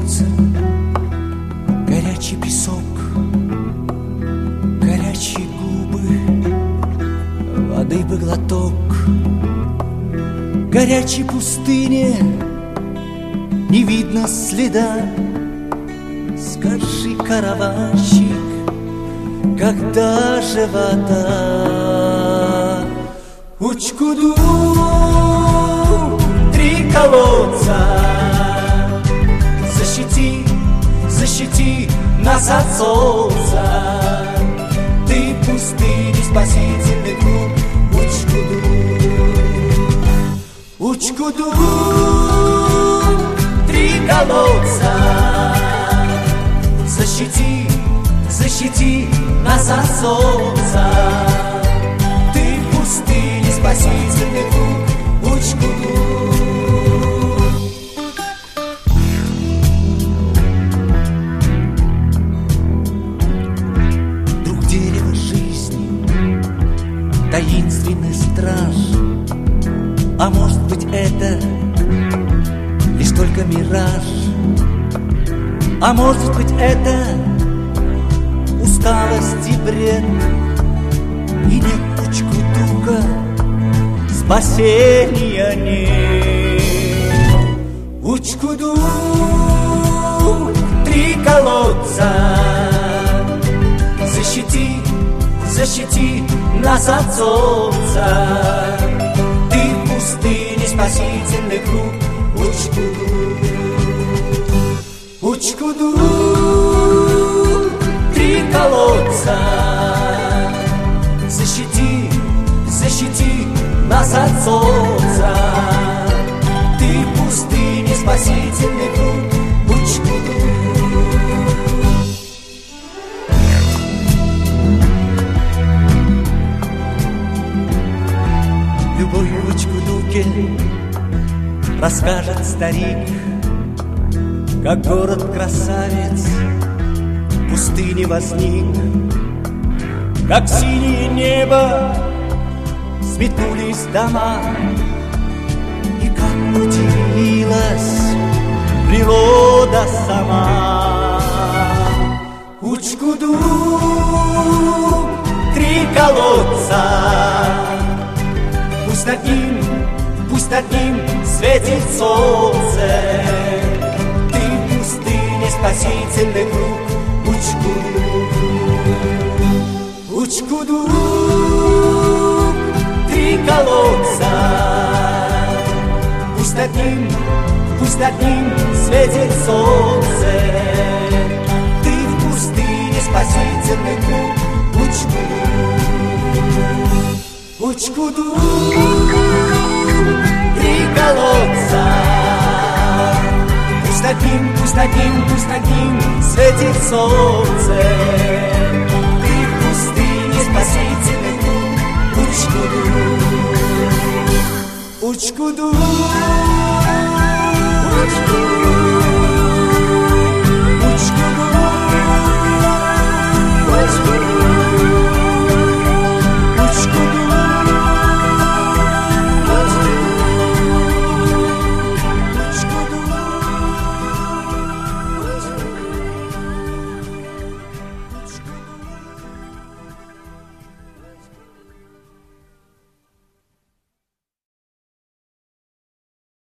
солнце, горячий песок, горячие губы, воды бы глоток. Горячей пустыне не видно следа. Скажи, караванщик, когда же вода? Учкуду, 3 колодца, защити, защити нас от солнца. Ты пустыни, спасительный круг. Учкуду, 3 колодца, защити, защити нас от солнца. Ты пустыни, спасительный круг. Учкуду. Друг дерева жизни, таинственный страж. А может быть, это лишь только мираж? А может быть, это усталость и бред? И нет Учкудука, спасения нет. Учкуду, 3 колодца, защити, защити нас от солнца. Пустыни, спасительный круг. Учкуду, Учкуду, 3 колодца, защити, защити нас от солнца. Ты пустыни, спасительный круг. Учкуду. Любовь в Учкудуке расскажет старик, как город-красавец в пустыне возник, как синее небо сметнулись дома, и как удивилась природа сама. Учкуду, 3 колодца, пусть над ним светит солнце. Ты в пустыне, спасительный круг. Учкуду, Учкуду, 3 колодца, пусть над ним светит солнце. Ты в пустыне, спасительный круг. Учкуду, Учкуду, 3 колодца, пусть над ним светит солнце. Ты в пустыне, спасительный круг. Учкуду, Учкуду, Учкуду.